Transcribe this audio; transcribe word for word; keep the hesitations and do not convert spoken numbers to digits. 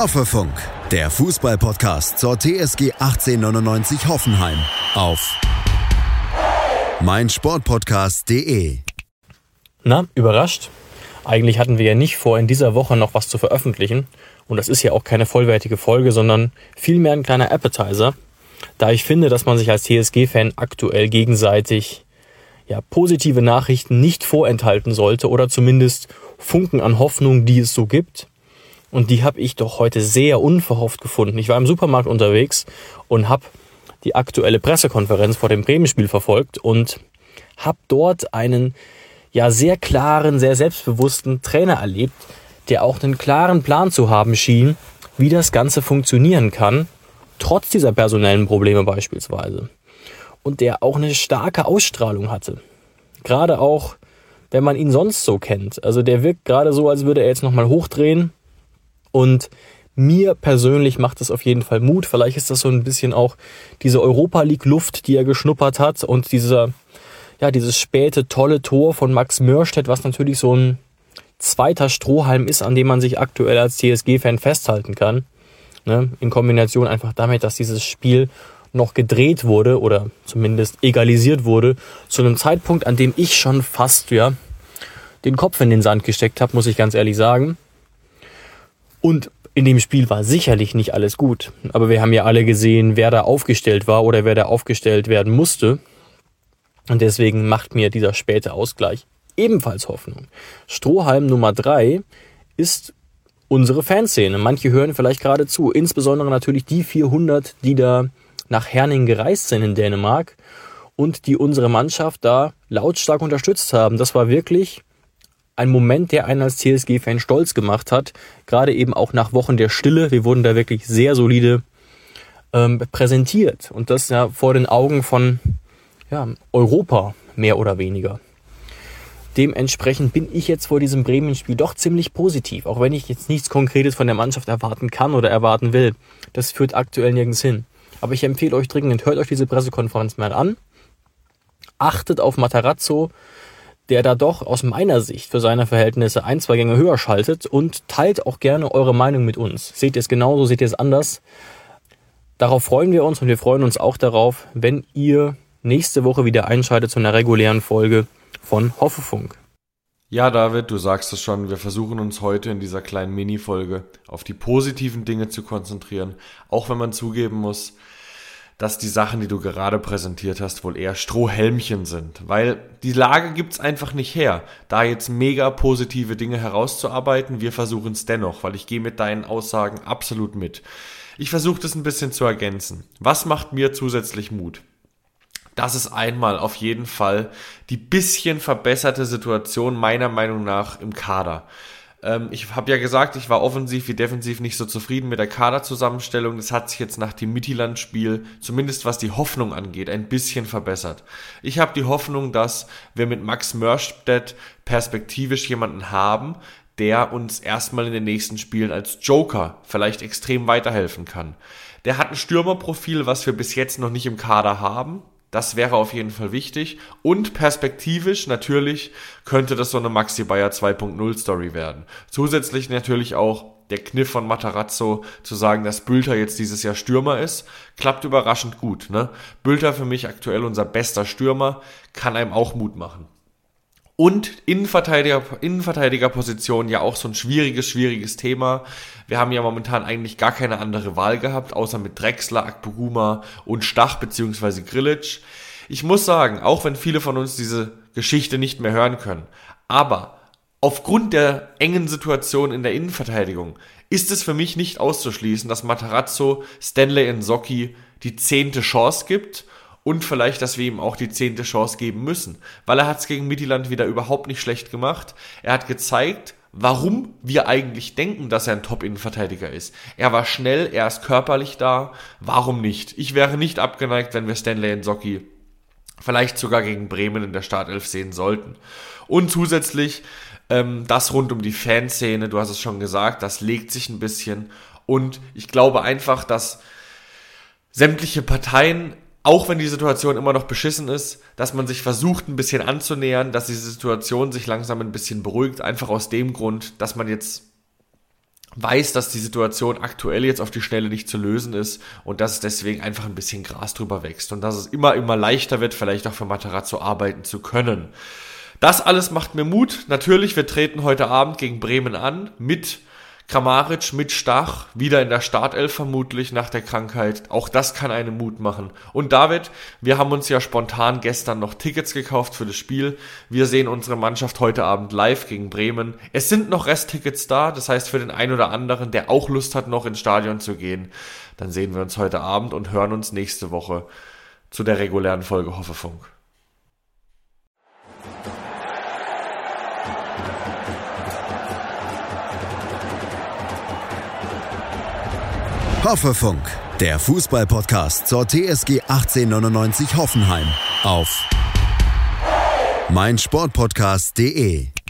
Hoffefunk, der Fußball-Podcast zur T S G achtzehnhundertneunundneunzig Hoffenheim auf meinsportpodcast punkt de. Na, überrascht? Eigentlich hatten wir ja nicht vor, in dieser Woche noch was zu veröffentlichen. Und das ist ja auch keine vollwertige Folge, sondern vielmehr ein kleiner Appetizer. Da ich finde, dass man sich als T S G-Fan aktuell gegenseitig ja, positive Nachrichten nicht vorenthalten sollte oder zumindest Funken an Hoffnung, die es so gibt. Und die habe ich doch heute sehr unverhofft gefunden. Ich war im Supermarkt unterwegs und habe die aktuelle Pressekonferenz vor dem Bremen-Spiel verfolgt und habe dort einen ja sehr klaren, sehr selbstbewussten Trainer erlebt, der auch einen klaren Plan zu haben schien, wie das Ganze funktionieren kann, trotz dieser personellen Probleme beispielsweise. Und der auch eine starke Ausstrahlung hatte. Gerade auch, wenn man ihn sonst so kennt. Also der wirkt gerade so, als würde er jetzt nochmal hochdrehen. Und mir persönlich macht es auf jeden Fall Mut. Vielleicht ist das so ein bisschen auch diese Europa-League-Luft, die er geschnuppert hat. Und dieser, ja, dieses späte, tolle Tor von Max Mörstedt, was natürlich so ein zweiter Strohhalm ist, an dem man sich aktuell als T S G-Fan festhalten kann. Ne? In Kombination einfach damit, dass dieses Spiel noch gedreht wurde oder zumindest egalisiert wurde, zu einem Zeitpunkt, an dem ich schon fast ja den Kopf in den Sand gesteckt habe, muss ich ganz ehrlich sagen. Und in dem Spiel war sicherlich nicht alles gut. Aber wir haben ja alle gesehen, wer da aufgestellt war oder wer da aufgestellt werden musste. Und deswegen macht mir dieser späte Ausgleich ebenfalls Hoffnung. Strohhalm Nummer drei ist unsere Fanszene. Manche hören vielleicht gerade zu. Insbesondere natürlich die vierhundert, die da nach Herning gereist sind in Dänemark und die unsere Mannschaft da lautstark unterstützt haben. Das war wirklich ein Moment, der einen als T S G-Fan stolz gemacht hat. Gerade eben auch nach Wochen der Stille. Wir wurden da wirklich sehr solide ähm, präsentiert. Und das ja vor den Augen von ja, Europa, mehr oder weniger. Dementsprechend bin ich jetzt vor diesem Bremen-Spiel doch ziemlich positiv. Auch wenn ich jetzt nichts Konkretes von der Mannschaft erwarten kann oder erwarten will. Das führt aktuell nirgends hin. Aber ich empfehle euch dringend, hört euch diese Pressekonferenz mal an. Achtet auf Matarazzo, der da doch aus meiner Sicht für seine Verhältnisse ein, zwei Gänge höher schaltet, und teilt auch gerne eure Meinung mit uns. Seht ihr es genauso, seht ihr es anders? Darauf freuen wir uns und wir freuen uns auch darauf, wenn ihr nächste Woche wieder einschaltet zu einer regulären Folge von Hoffefunk. Ja, David, du sagst es schon, wir versuchen uns heute in dieser kleinen Mini-Folge auf die positiven Dinge zu konzentrieren, auch wenn man zugeben muss, dass die Sachen, die du gerade präsentiert hast, wohl eher Strohhelmchen sind. Weil die Lage gibt's einfach nicht her, da jetzt mega positive Dinge herauszuarbeiten. Wir versuchen es dennoch, weil ich gehe mit deinen Aussagen absolut mit. Ich versuche das ein bisschen zu ergänzen. Was macht mir zusätzlich Mut? Das ist einmal auf jeden Fall die bisschen verbesserte Situation meiner Meinung nach im Kader. Ich habe ja gesagt, ich war offensiv wie defensiv nicht so zufrieden mit der Kaderzusammenstellung. Das hat sich jetzt nach dem Midtjylland-Spiel, zumindest was die Hoffnung angeht, ein bisschen verbessert. Ich habe die Hoffnung, dass wir mit Max Mörstedt perspektivisch jemanden haben, der uns erstmal in den nächsten Spielen als Joker vielleicht extrem weiterhelfen kann. Der hat ein Stürmerprofil, was wir bis jetzt noch nicht im Kader haben. Das wäre auf jeden Fall wichtig. Und perspektivisch natürlich könnte das so eine Maxi Bayer zwei Punkt null Story werden. Zusätzlich natürlich auch der Kniff von Matarazzo zu sagen, dass Bülter jetzt dieses Jahr Stürmer ist. Klappt überraschend gut, ne? Bülter für mich aktuell unser bester Stürmer, kann einem auch Mut machen. Und Innenverteidiger, Innenverteidigerposition ja auch so ein schwieriges, schwieriges Thema. Wir haben ja momentan eigentlich gar keine andere Wahl gehabt, außer mit Drexler, Akpoguma und Stach bzw. Grillitsch. Ich muss sagen, auch wenn viele von uns diese Geschichte nicht mehr hören können, aber aufgrund der engen Situation in der Innenverteidigung ist es für mich nicht auszuschließen, dass Matarazzo Stanley Nzonzi die zehnte Chance gibt. Und vielleicht, dass wir ihm auch die zehnte Chance geben müssen. Weil er hat es gegen Midtjylland wieder überhaupt nicht schlecht gemacht. Er hat gezeigt, warum wir eigentlich denken, dass er ein Top-Innenverteidiger ist. Er war schnell, er ist körperlich da. Warum nicht? Ich wäre nicht abgeneigt, wenn wir Stanley Nzonzi vielleicht sogar gegen Bremen in der Startelf sehen sollten. Und zusätzlich ähm, das rund um die Fanszene, du hast es schon gesagt, das legt sich ein bisschen. Und ich glaube einfach, dass sämtliche Parteien, auch wenn die Situation immer noch beschissen ist, dass man sich versucht, ein bisschen anzunähern, dass diese Situation sich langsam ein bisschen beruhigt, einfach aus dem Grund, dass man jetzt weiß, dass die Situation aktuell jetzt auf die Schnelle nicht zu lösen ist und dass es deswegen einfach ein bisschen Gras drüber wächst und dass es immer, immer leichter wird, vielleicht auch für Matarazzo arbeiten zu können. Das alles macht mir Mut. Natürlich, wir treten heute Abend gegen Bremen an mit Kramaric, mit Stach, wieder in der Startelf vermutlich nach der Krankheit. Auch das kann einen Mut machen. Und David, wir haben uns ja spontan gestern noch Tickets gekauft für das Spiel. Wir sehen unsere Mannschaft heute Abend live gegen Bremen. Es sind noch Resttickets da, das heißt für den einen oder anderen, der auch Lust hat, noch ins Stadion zu gehen, dann sehen wir uns heute Abend und hören uns nächste Woche zu der regulären Folge Hoffefunk. Hoffefunk, der Fußball-Podcast zur T S G achtzehnhundertneunundneunzig Hoffenheim auf meinsportpodcast punkt de.